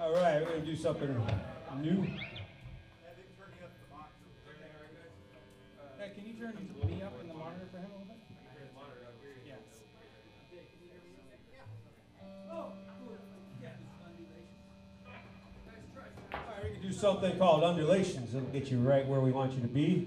All right, we're going to do something new. Hey, can you turn me up in the monitor for him a little bit? Yes. All right, we can do something called undulations. It'll get you right where we want you to be.